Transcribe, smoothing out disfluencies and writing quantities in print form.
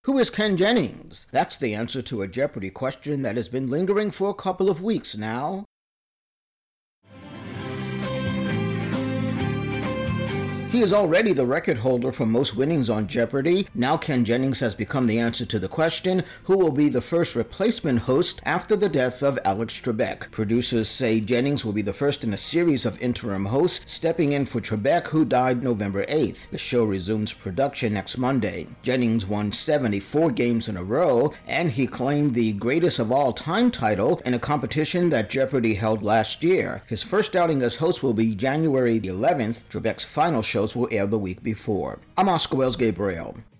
Who is Ken Jennings? That's the answer to a Jeopardy question that has been lingering for a couple of weeks now. He is already the record holder for most winnings on Jeopardy! Now Ken Jennings has become the answer to the question, who will be the first replacement host after the death of Alex Trebek. Producers say Jennings will be the first in a series of interim hosts, stepping in for Trebek, who died November 8th. The show resumes production next Monday. Jennings won 74 games in a row, and he claimed the greatest of all time title in a competition that Jeopardy held last year. His first outing as host will be January 11th. Trebek's final shows will air the week before. I'm Oscar Wells Gabriel.